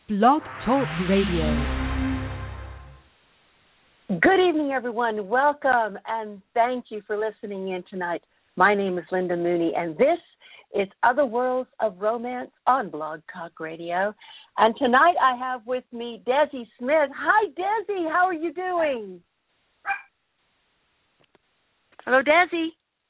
Blog Talk Radio. Good evening, everyone. Welcome, and thank you for listening in tonight. My name is Linda Mooney, and this is Other Worlds of Romance on Blog Talk Radio. And tonight I have with me Desi Smith. Hi, Desi. How are you doing? Hello, Desi.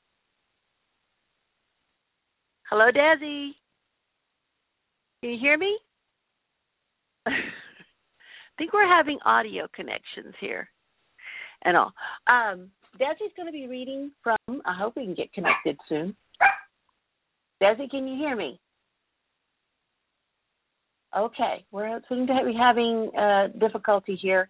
Hello, Desi. Can you hear me? I think we're having audio connections here and all. Desi's going to be reading from, I hope we can get connected soon. Desi, can you hear me? Okay, we're seem to be having difficulty here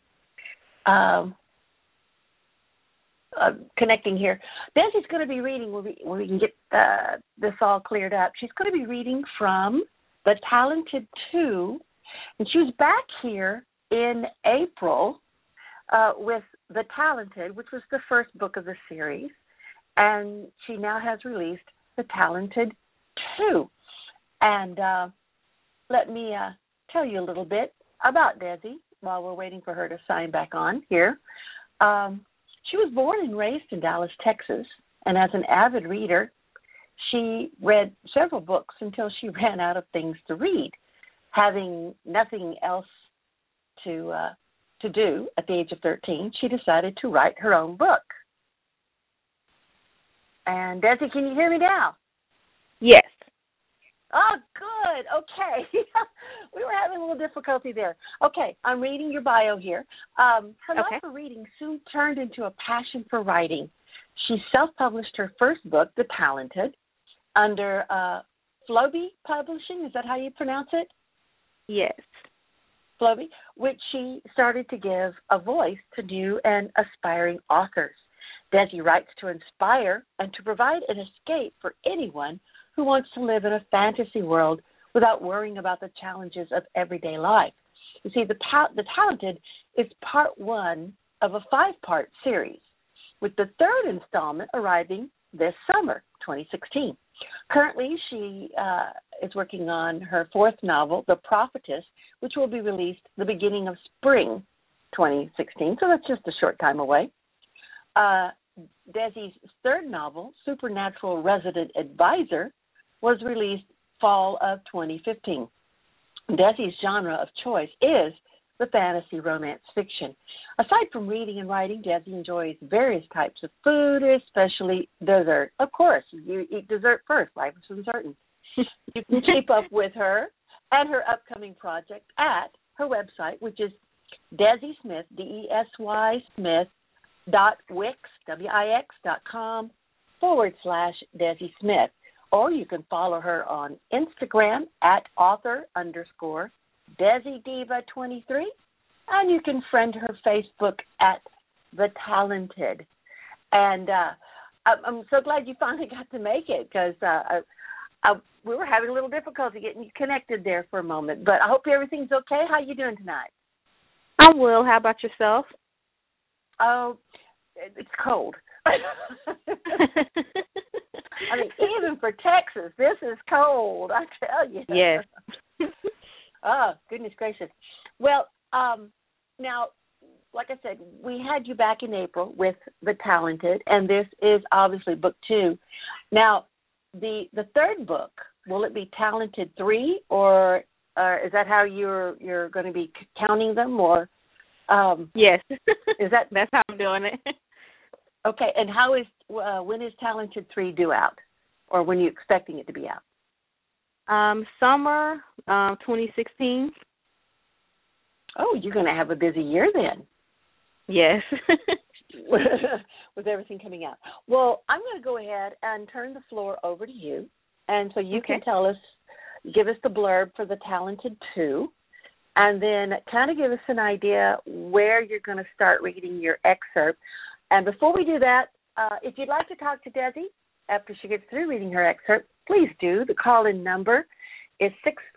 connecting here. Desi's going to be reading when we can get this all cleared up. She's going to be reading from The Talented Two. And she was back here in April with The Talented, which was the first book of the series. And she now has released The Talented 2. And let me tell you a little bit about Desi while we're waiting for her to sign back on here. She was born and raised in Dallas, Texas. And as an avid reader, she read several books until she ran out of things to read. Having nothing else to do at the age of 13, she decided to write her own book. And Desi, can you hear me now? Yes. Oh, good. Okay. We were having a little difficulty there. Okay, I'm reading your bio here. Her love for reading soon turned into a passion for writing. She self-published her first book, The Talented, under Flowbee Publishing. Is that how you pronounce it? Yes. Flowbee, which she started to give a voice to new and aspiring authors. Desi writes to inspire and to provide an escape for anyone who wants to live in a fantasy world without worrying about the challenges of everyday life. You see, The Talented is part one of a 5-part series, with the third installment arriving this summer, 2016. Currently, she is working on her fourth novel, The Prophetess, which will be released the beginning of spring 2016, so that's just a short time away. Desi's third novel, Supernatural Resident Advisor, was released fall of 2015. Desi's genre of choice is the fantasy romance fiction. Aside from reading and writing, Desi enjoys various types of food, especially dessert. Of course, you eat dessert first. Life is uncertain. You can keep up with her and her upcoming project at her website, which is Desi Smith, DESY Smith, wix.com/Desi Smith. Or you can follow her on Instagram at author_DesiDiva23. And you can friend her Facebook at The Talented. And I'm so glad you finally got to make it because we were having a little difficulty getting you connected there for a moment. But I hope everything's okay. How you doing tonight? I'm well. How about yourself? Oh, it's cold. I mean, even for Texas, this is cold, I tell you. Yes. Oh, goodness gracious. Well, now, like I said, we had you back in April with The Talented, and this is obviously book 2. Now, the third book, will it be Talented 3, or is that how you're going to be counting them, or? Yes. That's how I'm doing it. Okay, and when is Talented 3 due out, or when are you expecting it to be out? Summer 2016. Oh, you're going to have a busy year then. Yes. With everything coming out. Well, I'm going to go ahead and turn the floor over to you, and so you can give us the blurb for The Talented 2, and then kind of give us an idea where you're going to start reading your excerpt. And before we do that, if you'd like to talk to Desi after she gets through reading her excerpt, please do. The call-in number is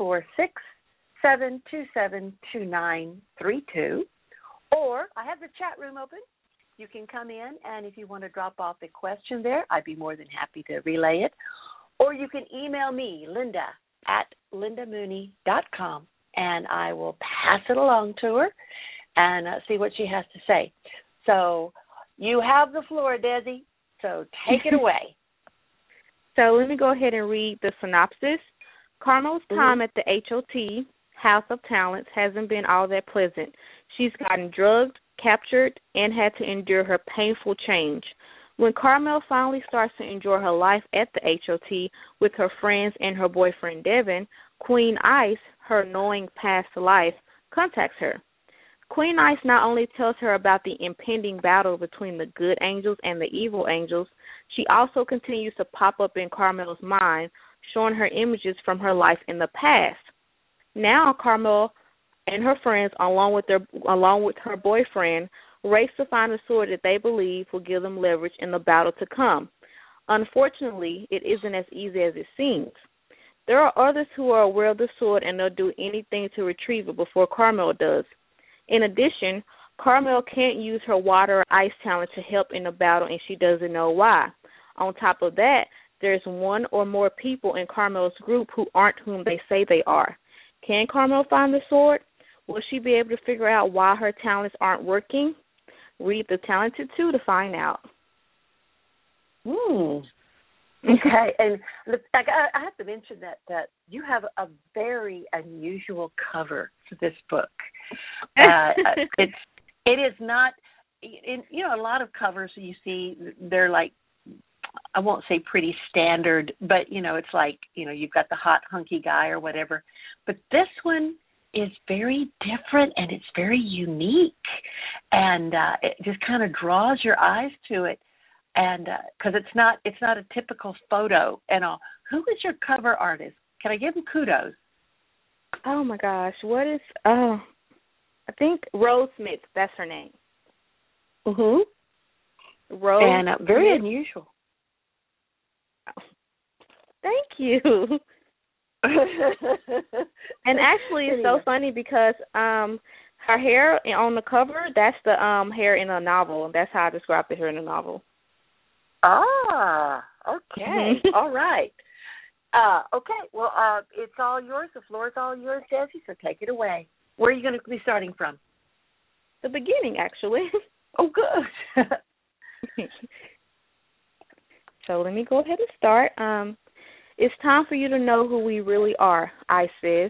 646-727-2932. Or I have the chat room open. You can come in, and if you want to drop off a question there, I'd be more than happy to relay it. Or you can email me, Linda, at lindamooney.com. and I will pass it along to her and see what she has to say. So you have the floor, Desi, so take it away. So let me go ahead and read the synopsis. Carmel's time at the HOT, House of Talents, hasn't been all that pleasant. She's gotten drugged, captured, and had to endure her painful change. When Carmel finally starts to enjoy her life at the HOT with her friends and her boyfriend Devin, Queen Ice, her knowing past life, contacts her. Queen Ice not only tells her about the impending battle between the good angels and the evil angels, she also continues to pop up in Carmel's mind, showing her images from her life in the past. Now Carmel and her friends, along with her boyfriend, race to find a sword that they believe will give them leverage in the battle to come. Unfortunately, it isn't as easy as it seems. There are others who are aware of the sword and they'll do anything to retrieve it before Carmel does. In addition, Carmel can't use her water or ice talent to help in the battle, and she doesn't know why. On top of that, there's one or more people in Carmel's group who aren't whom they say they are. Can Carmel find the sword? Will she be able to figure out why her talents aren't working? Read The Talented 2 to find out. Okay, and I have to mention that you have a very unusual cover for this book. It is not, a lot of covers you see, they're like, I won't say pretty standard, but, it's like, you've got the hot, hunky guy or whatever. But this one is very different and it's very unique. And it just kind of draws your eyes to it. And because it's not a typical photo and all. Who is your cover artist? Can I give him kudos? Oh, my gosh. What is, I think Rose Smith. That's her name. Rose and very Smith. Unusual. Thank you. And actually, it's so funny because her hair on the cover, that's the hair in a novel. That's how I described the hair in the novel. Ah, okay. All right. Okay, well, it's all yours. The floor is all yours, Desi, so take it away. Where are you going to be starting from? The beginning, actually. Oh, good. So let me go ahead and start. It's time for you to know who we really are, Ice says.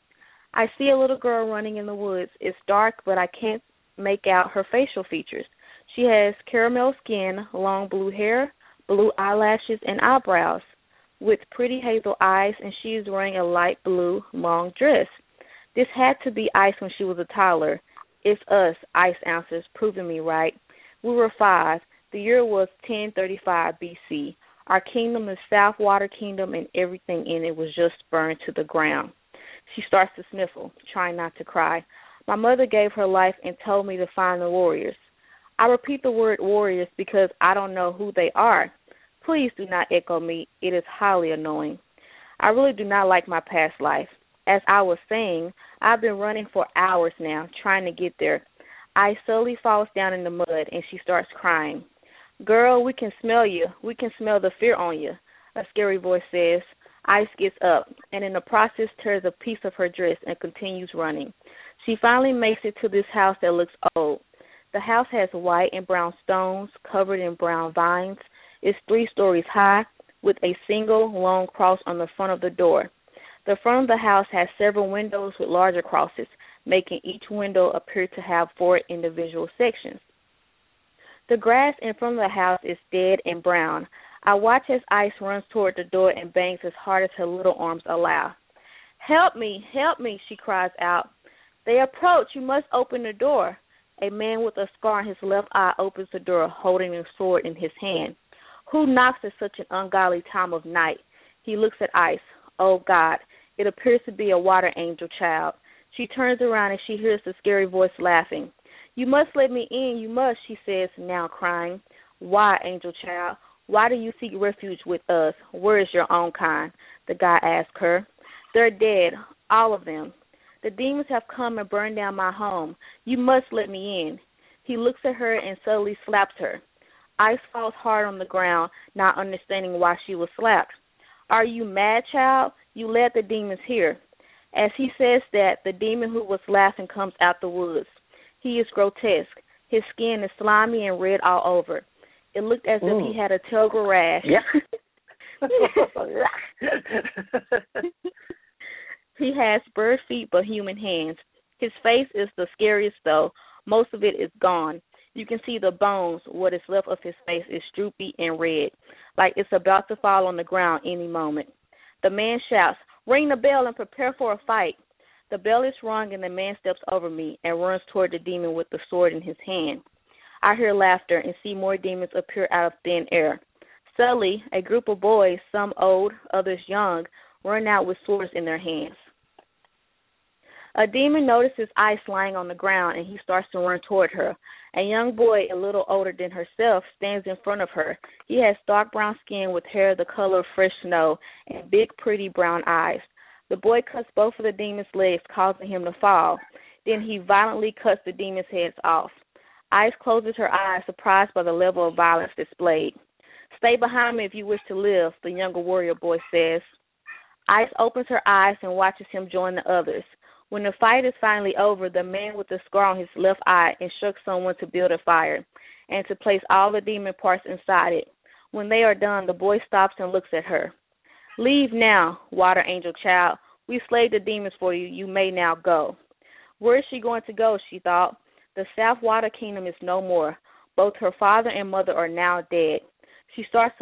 I see a little girl running in the woods. It's dark, but I can't make out her facial features. She has caramel skin, long blue hair, blue eyelashes, and eyebrows, with pretty hazel eyes, and she is wearing a light blue long dress. This had to be Ice when she was a toddler. It's us, Ice answers, proving me right. We were 5. The year was 1035 BC. Our kingdom is Southwater Kingdom, and everything in it was just burned to the ground. She starts to sniffle, trying not to cry. My mother gave her life and told me to find the warriors. I repeat the word warriors because I don't know who they are. Please do not echo me. It is highly annoying. I really do not like my past life. As I was saying, I've been running for hours now, trying to get there. Ice slowly falls down in the mud, and she starts crying. Girl, we can smell you. We can smell the fear on you, a scary voice says. Ice gets up, and in the process tears a piece of her dress and continues running. She finally makes it to this house that looks old. The house has white and brown stones covered in brown vines. It's 3 stories high with a single long cross on the front of the door. The front of the house has several windows with larger crosses, making each window appear to have 4 individual sections. The grass in front of the house is dead and brown. I watch as Ice runs toward the door and bangs as hard as her little arms allow. Help me, she cries out. They approach. You must open the door. A man with a scar on his left eye opens the door, holding a sword in his hand. Who knocks at such an ungodly time of night? He looks at Ice. Oh, God, it appears to be a water angel child. She turns around and she hears the scary voice laughing. You must let me in, you must, she says, now crying. Why, angel child? Why do you seek refuge with us? Where is your own kind? The guy asks her. They're dead, all of them. The demons have come and burned down my home. You must let me in. He looks at her and suddenly slaps her. Ice falls hard on the ground, not understanding why she was slapped. Are you mad, child? You led the demons here. As he says that, the demon who was laughing comes out the woods. He is grotesque. His skin is slimy and red all over. It looked as if he had a terrible rash. Yeah. He has bird feet but human hands. His face is the scariest, though. Most of it is gone. You can see the bones. What is left of his face is droopy and red, like it's about to fall on the ground any moment. The man shouts, "Ring the bell and prepare for a fight." The bell is rung and the man steps over me and runs toward the demon with the sword in his hand. I hear laughter and see more demons appear out of thin air. Suddenly, a group of boys, some old, others young, run out with swords in their hands. A demon notices Ice lying on the ground, and he starts to run toward her. A young boy, a little older than herself, stands in front of her. He has dark brown skin with hair the color of fresh snow and big, pretty brown eyes. The boy cuts both of the demon's legs, causing him to fall. Then he violently cuts the demon's heads off. Ice closes her eyes, surprised by the level of violence displayed. "Stay behind me if you wish to live," the younger warrior boy says. Ice opens her eyes and watches him join the others. When the fight is finally over, the man with the scar on his left eye instructs someone to build a fire and to place all the demon parts inside it. When they are done, the boy stops and looks at her. "Leave now, water angel child. We slayed the demons for you. You may now go." Where is she going to go, she thought. The South Water Kingdom is no more. Both her father and mother are now dead. She starts to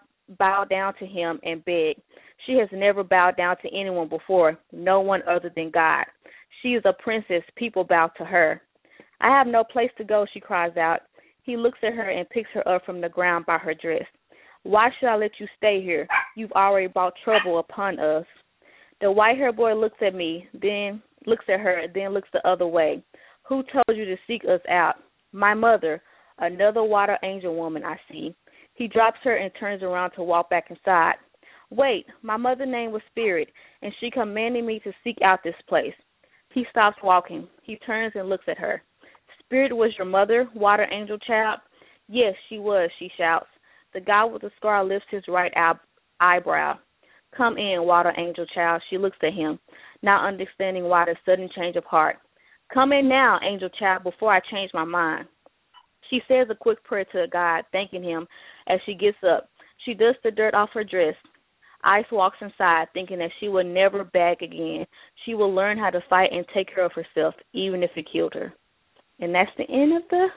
bow down to him and beg. She has never bowed down to anyone before, no one other than God. She is a princess. People bow to her. "I have no place to go," she cries out. He looks at her and picks her up from the ground by her dress. "Why should I let you stay here? You've already brought trouble upon us." The white-haired boy looks at me, then looks at her, then looks the other way. "Who told you to seek us out?" "My mother, another water angel woman, I see." He drops her and turns around to walk back inside. "Wait, my mother's name was Spirit, and she commanded me to seek out this place." He stops walking. He turns and looks at her. "Spirit was your mother, water angel child?" "Yes, she was," she shouts. The guy with the scar lifts his right eyebrow. "Come in, water angel child." She looks at him, not understanding why the sudden change of heart. "Come in now, angel child, before I change my mind." She says a quick prayer to God, thanking him as she gets up. She dusts the dirt off her dress. Ice walks inside, thinking that she will never beg again. She will learn how to fight and take care of herself, even if it killed her. And that's the end of the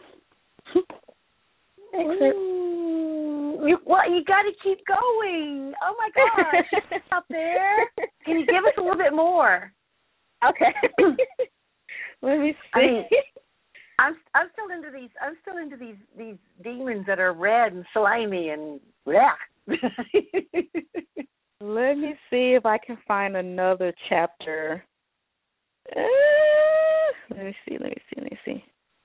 excerpt. You got to keep going. Oh my gosh! Up there. Can you give us a little bit more? Okay. Let me see. I'm still into these. I'm still into these demons that are red and slimy and yeah. Let me see if I can find another chapter. Let me see.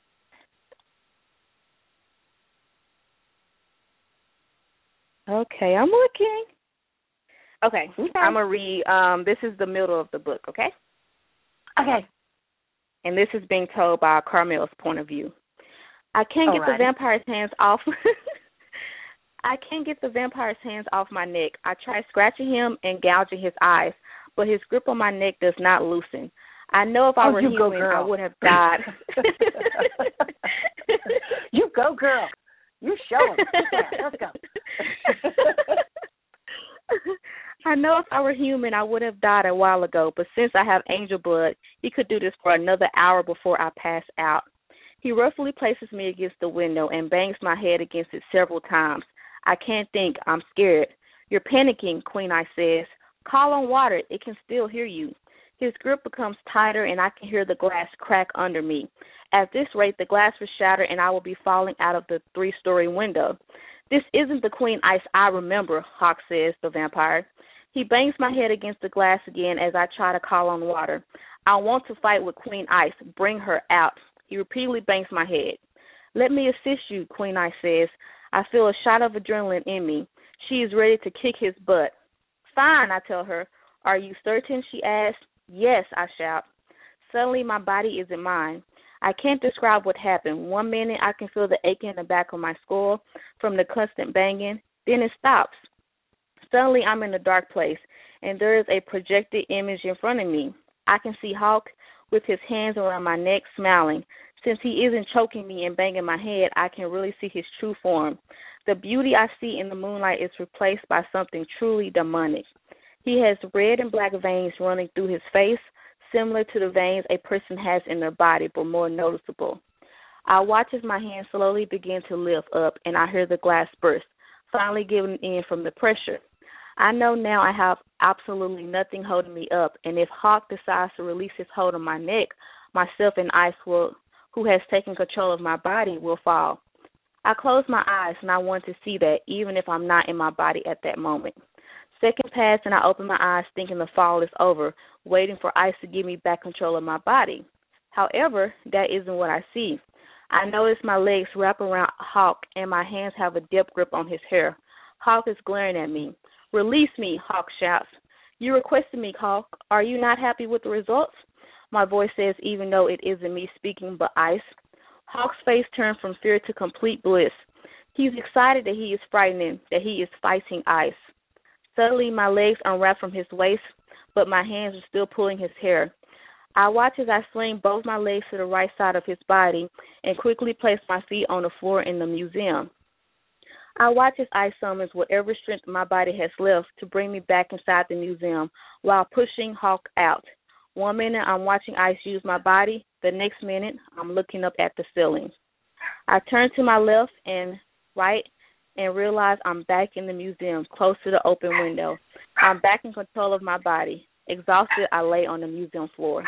Okay, I'm looking. Okay. I'm going to read. This is the middle of the book, okay? Okay. And this is being told by Carmel's point of view. I can't get the vampire's hands off. I can't get the vampire's hands off my neck. I try scratching him and gouging his eyes, but his grip on my neck does not loosen. I know if I were human, I would have died. You go, girl. You show him. Let's go. I know if I were human, I would have died a while ago, but since I have angel blood, he could do this for another hour before I pass out. He roughly places me against the window and bangs my head against it several times. I can't think. I'm scared. You're panicking, Queen Eye says. Call on water. It can still hear you. His grip becomes tighter, and I can hear the glass crack under me. At this rate, the glass will shatter, and I will be falling out of the 3-story window. This isn't the Queen Ice I remember, Hawk says, the vampire. He bangs my head against the glass again as I try to call on water. I want to fight with Queen Ice. Bring her out. He repeatedly bangs my head. Let me assist you, Queen Ice says. I feel a shot of adrenaline in me. She is ready to kick his butt. Fine, I tell her. Are you certain, she asks. Yes, I shout. Suddenly my body isn't mine. I can't describe what happened. 1 minute I can feel the ache in the back of my skull from the constant banging. Then it stops. Suddenly I'm in a dark place, and there is a projected image in front of me. I can see Hawk with his hands around my neck, smiling. Since he isn't choking me and banging my head, I can really see his true form. The beauty I see in the moonlight is replaced by something truly demonic. He has red and black veins running through his face, similar to the veins a person has in their body, but more noticeable. I watch as my hands slowly begin to lift up, and I hear the glass burst, finally giving in from the pressure. I know now I have absolutely nothing holding me up, and if Hawk decides to release his hold on my neck, myself and Ice, who has taken control of my body, will fall. I close my eyes, and I want to see that, even if I'm not in my body at that moment. Seconds pass, and I open my eyes thinking the fall is over, waiting for Ice to give me back control of my body. However, that isn't what I see. I notice my legs wrap around Hawk, and my hands have a deep grip on his hair. Hawk is glaring at me. "Release me," Hawk shouts. "You requested me, Hawk. Are you not happy with the results?" My voice says, even though it isn't me speaking but Ice. Hawk's face turns from fear to complete bliss. He's excited that he is frightening, that he is fighting Ice. Suddenly, my legs unwrap from his waist, but my hands are still pulling his hair. I watch as I swing both my legs to the right side of his body and quickly place my feet on the floor in the museum. I watch as Ice summons whatever strength my body has left to bring me back inside the museum while pushing Hawk out. 1 minute I'm watching Ice use my body, the next minute I'm looking up at the ceiling. I turn to my left and right and realize I'm back in the museum, close to the open window. I'm back in control of my body. Exhausted, I lay on the museum floor.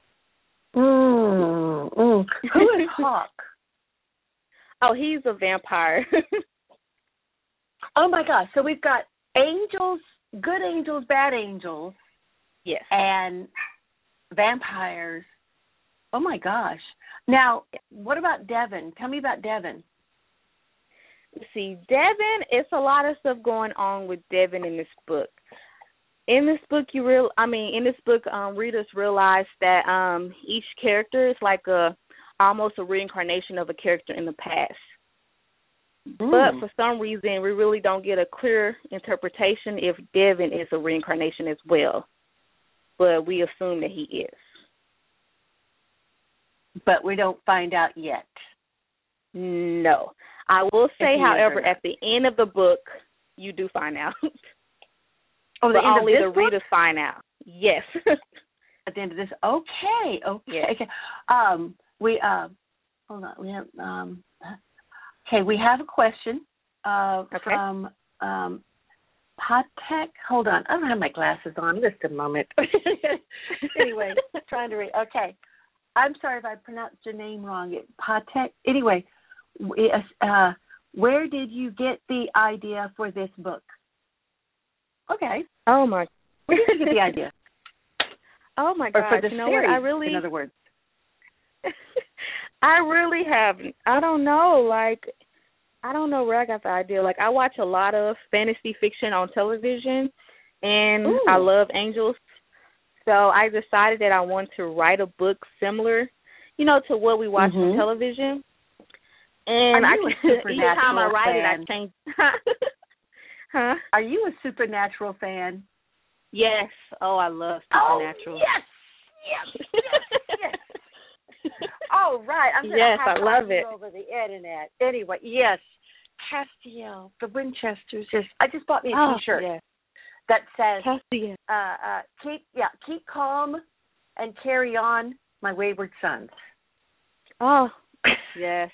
Who is Hawk? Oh, he's a vampire. Oh, my gosh. So we've got angels, good angels, bad angels. Yes. And vampires. Oh, my gosh. Now, what about Devin? Tell me about Devin. See, Devin, it's a lot of stuff going on with Devin in this book. In this book, readers realize that each character is like almost a reincarnation of a character in the past. But for some reason, we really don't get a clear interpretation if Devin is a reincarnation as well. But we assume that he is. But we don't find out yet. No. I will say, however, at the end of the book, you do find out. Oh, but only the book? readers find out. Yes. At the end of this, okay. Yes. Hold on. We have we have a question from Patek. Hold on, I don't have my glasses on. Just a moment. Anyway, trying to read. Okay, I'm sorry if I pronounced your name wrong. Patek. Anyway, where did you get the idea for this book? Okay. Oh my. Where did you get the idea? Oh my gosh. Or for the series, in other words. I really haven't. I don't know where I got the idea. Like, I watch a lot of fantasy fiction on television, and I love angels. So I decided that I want to write a book similar, to what we watch on television. And each time I write it, I change. Huh? Are you a Supernatural fan? Yes. Oh, I love Supernatural. Oh, yes. Oh, right. I'm going to have I love it. Over the internet. Anyway, yes. Castiel, the Winchesters. Yes. I just bought me a T-shirt that says, Castiel. keep calm and carry on, my wayward sons. Oh, yes.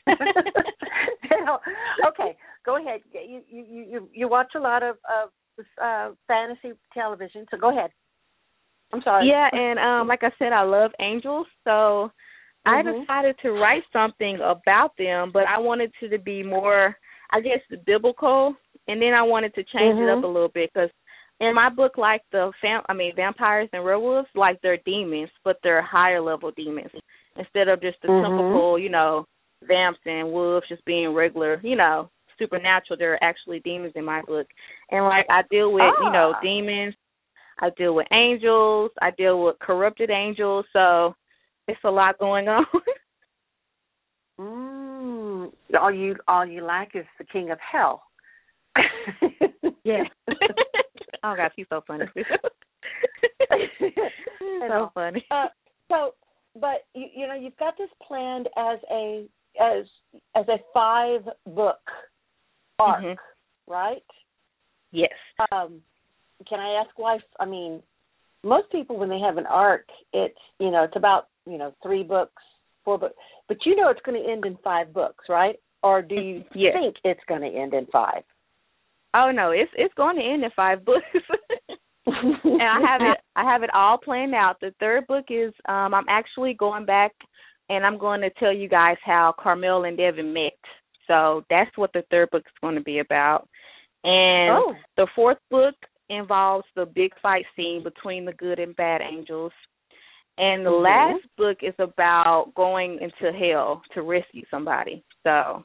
Okay, go ahead. You watch a lot of fantasy television, so go ahead. I'm sorry. Yeah, and like I said, I love angels, so I decided to write something about them, but I wanted it to be more, I guess, biblical, and then I wanted to change it up a little bit, because in my book, like vampires and werewolves, like they're demons, but they're higher level demons, instead of just the typical, vamps and wolves just being regular, supernatural. They're actually demons in my book. And like I deal with, demons, I deal with angels, I deal with corrupted angels, so it's a lot going on. All you like is the king of hell. Yeah. Oh gosh, he's so funny. So funny. But you've got this planned as a 5-book arc, right? Yes. Can I ask why? I mean, most people when they have an arc, it's about 3 books, 4 books, but it's going to end in 5 books, right? Or do you think it's going to end in 5? Oh no, it's going to end in 5 books. And I have it all planned out. The 3rd book is I'm actually going back and I'm going to tell you guys how Carmel and Devin met. So that's what the 3rd book is going to be about. And the 4th book involves the big fight scene between the good and bad angels. And the last book is about going into hell to rescue somebody. So,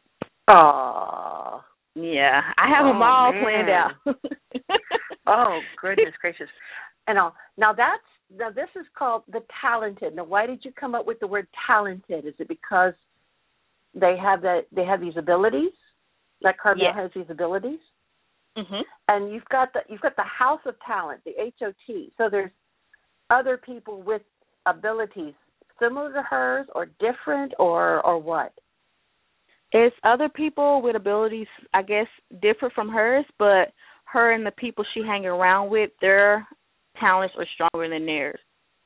yeah, I have them all planned out. Oh, goodness gracious. And now this is called The Talented. Now, why did you come up with the word talented? Is it because they have these abilities? Like Carmel has these abilities? Mm-hmm. And you've got the House of Talent, the HOT. So there's other people with abilities similar to hers or different or what? It's other people with abilities, I guess, different from hers, but her and the people she hang around with, their talents are stronger than theirs.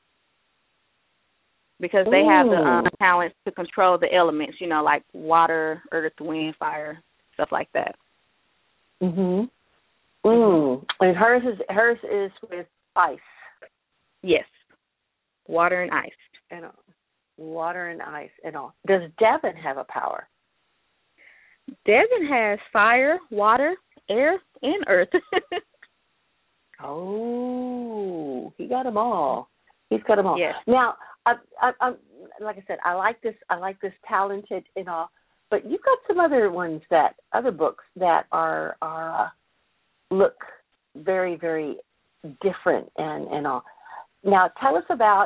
Because they have the talents to control the elements, like water, earth, wind, fire, stuff like that. Mhm. And hers is with ice. Yes. Water and ice. And water and ice and all. Does Devin have a power? Devin has fire, water, air, and earth. He got them all. He's got them all. Yes. Now, I'm like I said, I like this talented and all. But you've got some other books that are look very, very different and all. Now, tell us about.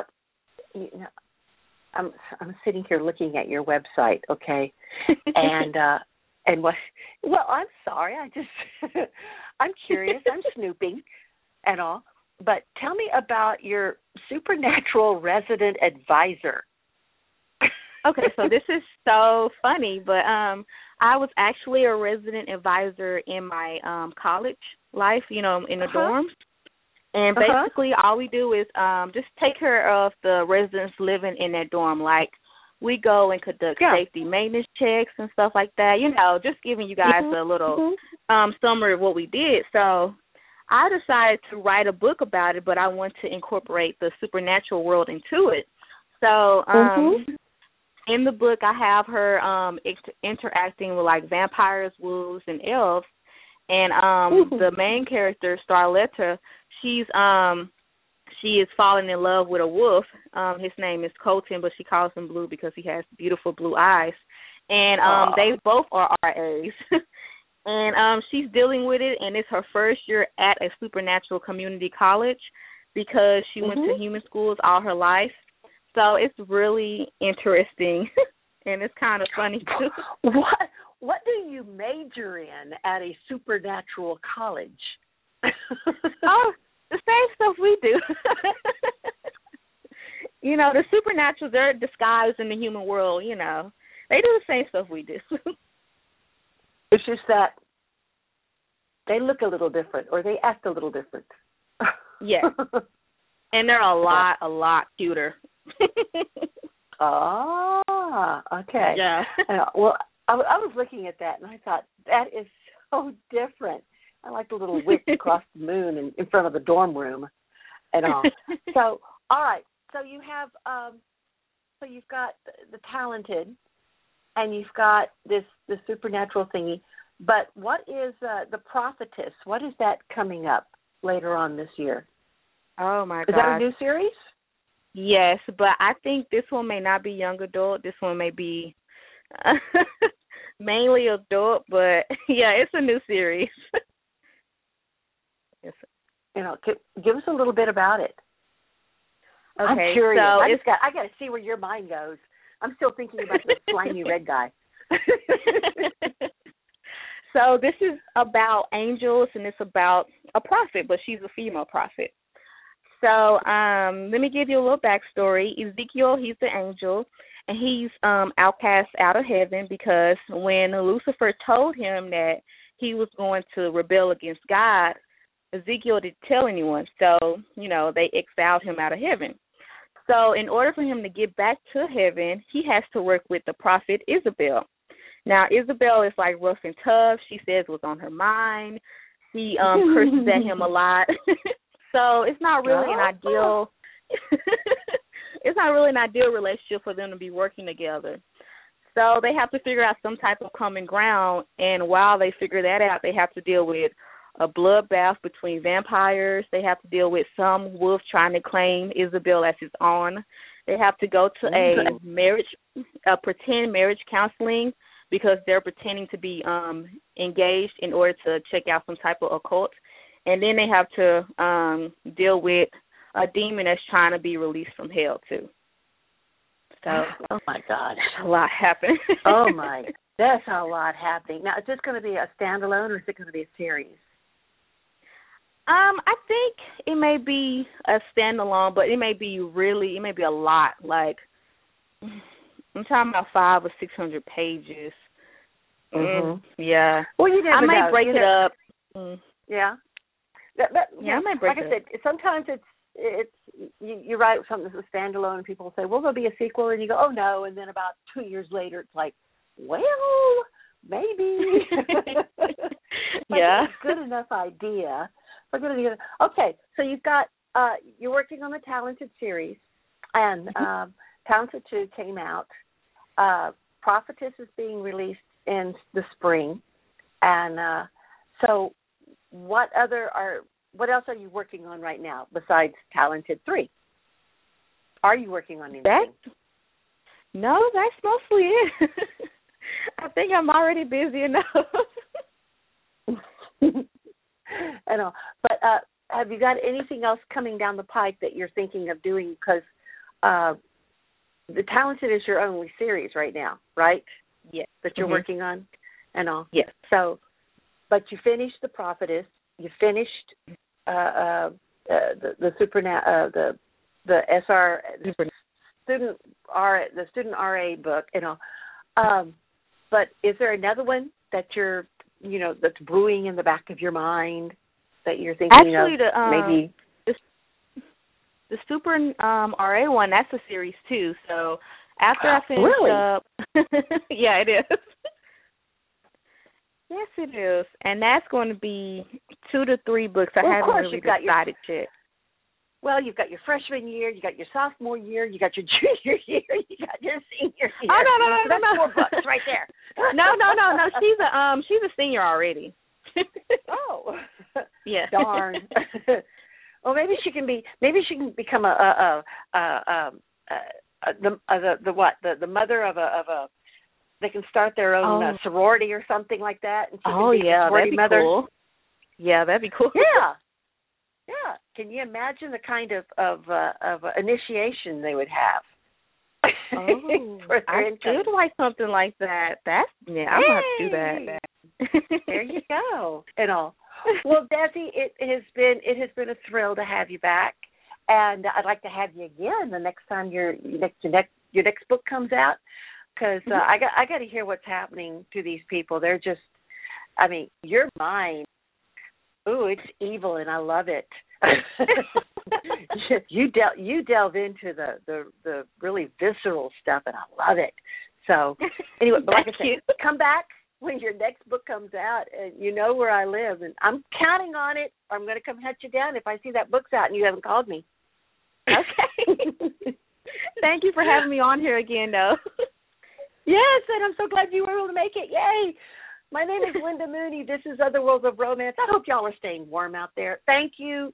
I'm sitting here looking at your website, okay, and what? Well, I'm sorry. I'm curious. I'm snooping and all. But tell me about your supernatural resident advisor. Okay, so this is so funny, but I was actually a resident advisor in my college life, in the dorms. And basically all we do is just take care of the residents living in that dorm. Like, we go and conduct safety maintenance checks and stuff like that, just giving you guys a little summary of what we did. So I decided to write a book about it, but I want to incorporate the supernatural world into it. So in the book, I have her interacting with, like, vampires, wolves, and elves. And the main character, Starletta, she is falling in love with a wolf. His name is Colton, but she calls him Blue because he has beautiful blue eyes. And they both are RAs. And she's dealing with it, and it's her first year at a supernatural community college because she went to human schools all her life. So it's really interesting, and it's kind of funny, too. What do you major in at a supernatural college? Oh, the same stuff we do. The supernatural, they're disguised in the human world, They do the same stuff we do. It's just that they look a little different or they act a little different. Yeah. And they're a lot cuter. Okay. Yeah. Well, I was looking at that and I thought, that is so different. I like the little whip across the moon in front of the dorm room and all. So, all right. So you have, you've got the talented, and you've got the supernatural thingy. But what is the prophetess? What is that coming up later on this year? Oh my God! Is that a new series? Yes, but I think this one may not be young adult. This one may be mainly adult. But yeah, it's a new series. Give us a little bit about it. Okay, I'm curious. So I got to see where your mind goes. I'm still thinking about the slimy red guy. So this is about angels, and it's about a prophet, but she's a female prophet. So let me give you a little backstory. Ezekiel, he's the angel, and he's outcast out of heaven because when Lucifer told him that he was going to rebel against God, Ezekiel didn't tell anyone. So, they exiled him out of heaven. So in order for him to get back to heaven, he has to work with the prophet Isabel. Now, Isabel is like rough and tough. She says what's on her mind. She curses at him a lot. So it's not really an ideal it's not really an ideal relationship for them to be working together. So they have to figure out some type of common ground, and while they figure that out, they have to deal with a bloodbath between vampires. They have to deal with some wolf trying to claim Isabel as his own. They have to go to a pretend marriage counseling because they're pretending to be engaged in order to check out some type of occult. And then they have to deal with a demon that's trying to be released from hell, too. So, oh, my God. A lot happening. Oh, my. That's a lot happening. Now, is this going to be a standalone or is it going to be a series? I think it may be a standalone, but it may be a lot. Like, I'm talking about 500 or 600 pages. Mm-hmm. Yeah. Well, you never I might know. break it up. Yeah. I might break it up. Like I said, sometimes it's you write something that's a standalone, and people say, "Well, there'll be a sequel," and you go, "Oh no!" And then about 2 years later, it's like, "Well, maybe." Yeah. Good enough idea. Okay, so you've got you're working on the Talented series, and Talented 2 came out. Prophetess is being released in the spring, and so what else are you working on right now besides Talented 3? Are you working on anything? No, that's mostly it. I think I'm already busy enough. I know, but have you got anything else coming down the pike that you're thinking of doing? Because the Talented is your only series right now, right? Yes. That you're working on, and all. Yes. So, but you finished The Prophetess. You finished the student RA book, and all. But is there another one that you're that's brewing in the back of your mind that you're thinking of? Maybe the Super RA one, that's a series too. So after I finish up, yeah, it is. Yes, it is, and that's going to be 2 to 3 books. I haven't really decided yet. Well, you've got your freshman year, you got your sophomore year, you got your junior year, you got your senior year. Oh no! That's 4 books right there. No. She's a senior already. Oh, yeah. Darn. Well, maybe she can become the mother of a. They can start their own sorority or something like that. And she can be that'd be mother. Cool. Yeah, that'd be cool. Yeah. Can you imagine the kind of initiation they would have? I could like something like that. I'm gonna have to do that. There you go. And all. Well, Desi, it has been a thrill to have you back, and I'd like to have you again the next time your next book comes out, because I got to hear what's happening to these people. They're just, your mind. Ooh, it's evil, and I love it. you delve into the really visceral stuff, and I love it. So anyway, but like I said, come back when your next book comes out, and you know where I live, and I'm counting on it. I'm going to come hunt you down if I see that book's out and you haven't called me. Okay. Thank you for having me on here again, though. Yes, and I'm so glad you were able to make it. Yay! My name is Linda Mooney. This is Other Worlds of Romance. I hope y'all are staying warm out there. Thank you,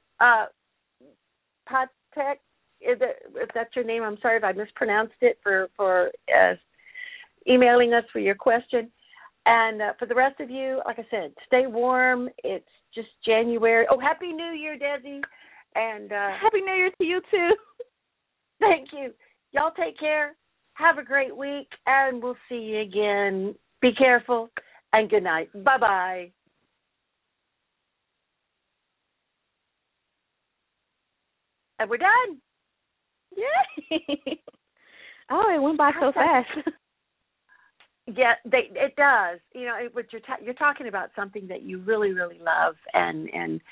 Patek. If that's your name, I'm sorry if I mispronounced it, for emailing us for your question. And for the rest of you, like I said, stay warm. It's just January. Oh, Happy New Year, Desi. And Happy New Year to you, too. Thank you. Y'all take care. Have a great week, and we'll see you again. Be careful. And good night. Bye-bye. And we're done. Yay! Oh, it went by so fast. Yeah, it does. You know, you're talking about something that you really, really love, and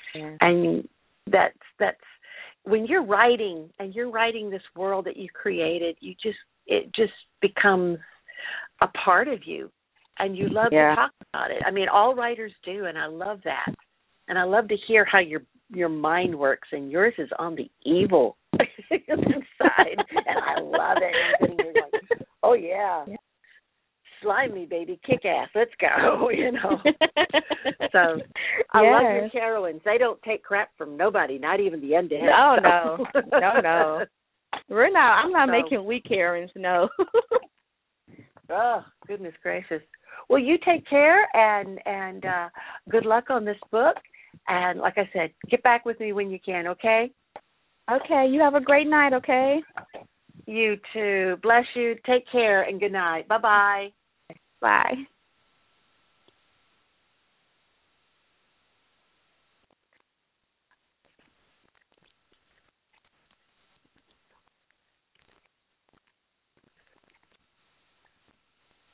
that's when you're writing this world that you created. It just becomes a part of you, and you love to talk about it. I mean, all writers do, and I love that. And I love to hear how your mind works, and yours is on the evil side, and I love it. I'm sitting here going, oh yeah. Slime me, baby, kick ass, let's go, you know. So I love your heroines. They don't take crap from nobody, not even the undead. No. We're not. I'm not making weak heroines. No. Oh, goodness gracious. Well, you take care, and good luck on this book. And like I said, get back with me when you can. Okay. Okay. You have a great night. Okay. You too. Bless you. Take care, and good night. Bye-bye. Bye.